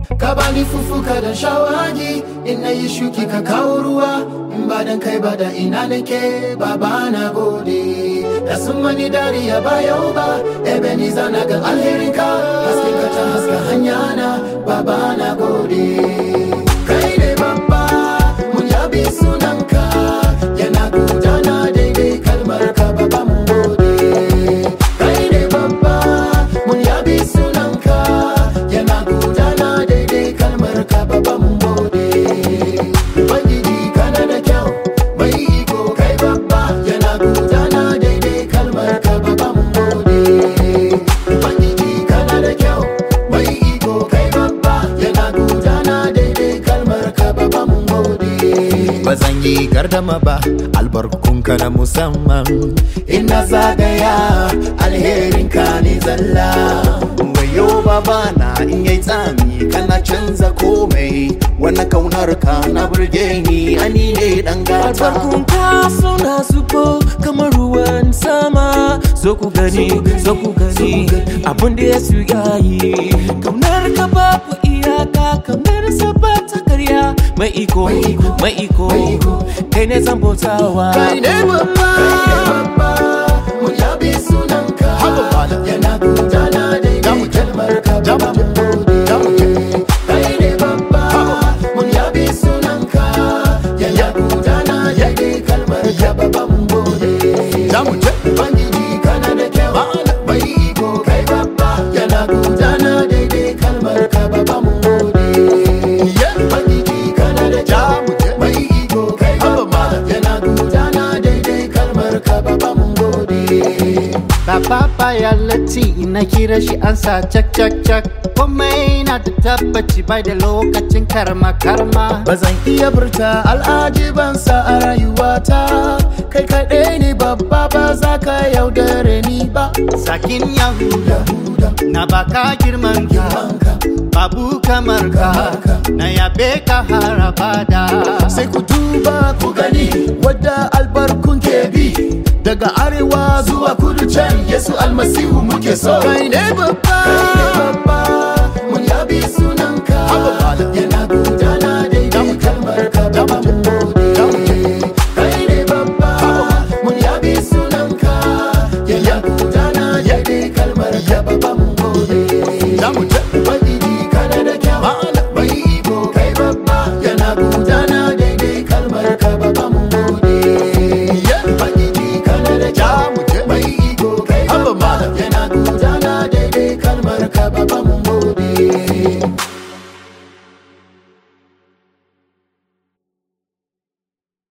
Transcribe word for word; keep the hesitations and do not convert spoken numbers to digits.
ka bani fufuka da shawagi, in nayi shuki ka kawo ruwa, in ba dan kai ba da ina nake, baba na gode. Da sun mani dariya ba yau ba, ebe ni zana ga alherinka, hasken ka ta haska hanya na, baba na gode. Kai ne babba, mun yabi sunanka, yana gudana daidai kalmar ka, baba mun gode. Kai ne babba, mun yabi sunanka, yana gudana daidai kalmar ka, baba mun gode. Ubangiji kana da kyau, mai iko kai babba, yana gudana daidai kalmar ka, baba mun gode. Ubangiji kana da kyau, mai iko kai babba, yana gudana daidai kalmar ka, baba mun gode. Bazan yi gardama ba, albarkunka na musamman, ina zagaya alherinka ne zalla. Wayo baba na in yayi tsami kana canza komai, wannan kaunar ka na burge ni, ani ne dan gata. Albarkunka suna zubo kamar ruwan sama, zo ku gani, zo ku gani abin da Yesu ya yi. Kaunar ka babu iyaka, kaunar sa ba ta karya, mai iko, mai iko, kai ne zan bautawa. Kai ne babba, mun yabi sunanka, yana gudana daidai kalmar ka, baba mun gode. Kai ne babba, mun yabi sunanka, yana gudana daidai kalmar ka, baba mun gode. Ubangiji kana da kyau, mai iko kai babba, yana gudana daidai kalmar ka, baba mun gode. Ubangiji kana da kyau, mai iko kai babba, yana gudana daidai kalmar ka, baba mun gode. Baba baya latti na kira shi an sa cak cak cak, komai na da tabbaci bai da lokacin karma karma. Bazan iya furta al'ajibansa a rayuwata, kai kaɗai ne babba, ba za ka yaudare ni ba. Sakin Yahuda na baka girman ka, babu kamar ka, na yabe ka har abada. Sai ku duba ku gani wadda albarkun ke bi, daga arewa zuwa kudu can Yesu almasihu muke so. Kai ne babba, mun yabi sunanka, yana gudana daidai kalmar ka, baba mun gode. Kai ne babba, mun yabi sunanka, yana gudana daidai kalmar ka, baba mun gode. Ubangiji kana da kyau, mai iko kai babba, yana gudana daidai kalmar ka, baba mun gode. Ubangiji kana da kyau, mai iko kai babba, yana gudana daidai kalmar ka, baba mun gode.